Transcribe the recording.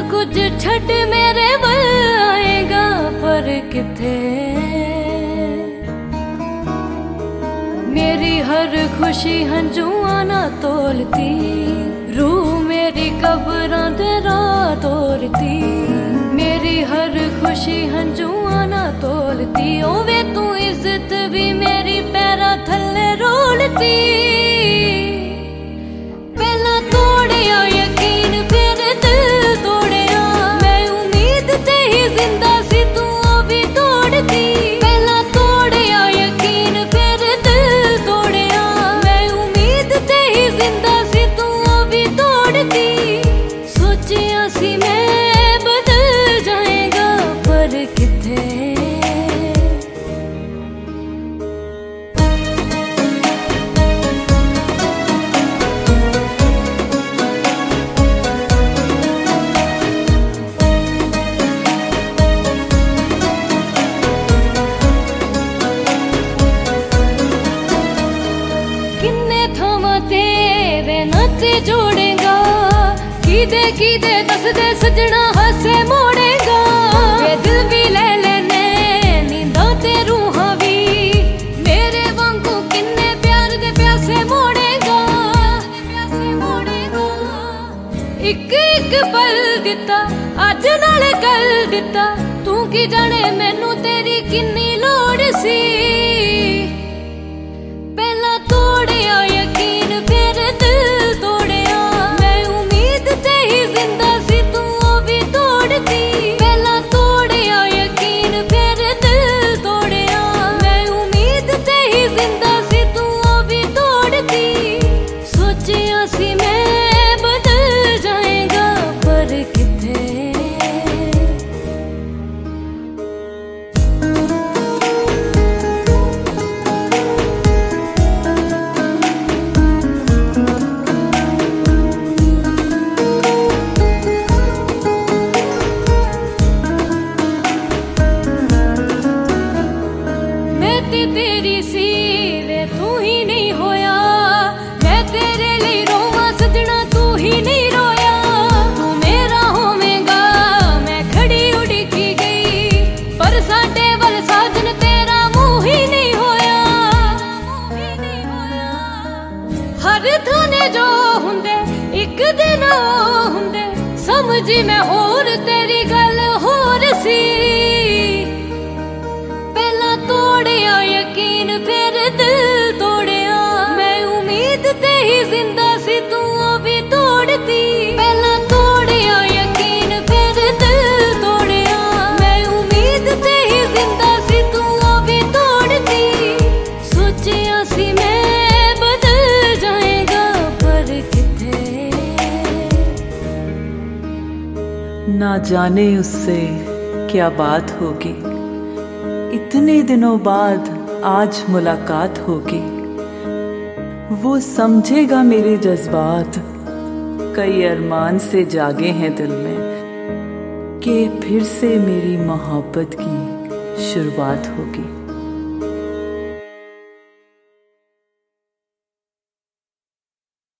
कुछ छट मेरे वल आएगा पर किथे। मेरी हर खुशी हंजुआ ना तोलती, रूह मेरी कब्रां दे राह तोलती। मेरी हर खुशी हंजुआ ना तोलती, ओवे तू इज्जत भी मेरी पैरां थल्ले रोलती। पहला तोड़िया यकीन फिर दिल तोड़िया, मैं उम्मीद ते ही जिंदा सी तू भी तोड़ती। पहला तोड़िया यकीन फिर दिल तोड़िया, मैं उम्मीद ते ही जिंदा सी तू भी तोड़ती। सोचिया सी मैं बदल जाएगा पर किथे। तेरे नाते जोड़ेगा, कीदे दस दे सजना हसे मोड़ेगा। वे दिल भी ले लेने नींदा ते रूहां भी, मेरे वांगू किन्ने प्यार दे प्यासे मोड़ेगा। एक एक पल दिता अज नाले कल दिता, तू की जाने मैनू तेरी किन्नी लोड़ सी। पहला तोड़िया यकीन फिर दिल तोड़िया, मैं उम्मीद ते ही जिंदा सी तू भी तोड़ती। पहला तोड़िया यकीन फिर दिल तोड़िया, मैं उम्मीद ते ही जिंदा सी तू भी तोड़ती। सोचिया सी मैं बदल जाएगा पर किथे। तेरी सी वे तू ही नहीं होया, मैं तेरे लिए रोवा सजना तू ही नहीं रोया। तू मेरा होवेगा मैं खड़ी उड़की गई, पर साडे वल साजन तेरा मुंह ही नहीं होया। हर थाने जो हुंदे एक दिन ओ हुंदे, समझी मैं होर तेरी गल होर सी। तोड़िया यकीन फिर दिल तोड़िया, मैं उम्मीद ते ही जिंदा सी तू भी तोड़ती। पहला तोड़िया यकीन फिर दिल तोड़िया, मैं उम्मीद ते ही जिंदा सी तू भी तोड़ती। सोचिया सी मैं बदल जाएगा पर किथे। ना जाने उससे क्या बात होगी, इतने दिनों बाद आज मुलाकात होगी। वो समझेगा मेरे जज्बात, कई अरमान से जागे हैं दिल में, कि फिर से मेरी मोहब्बत की शुरुआत होगी।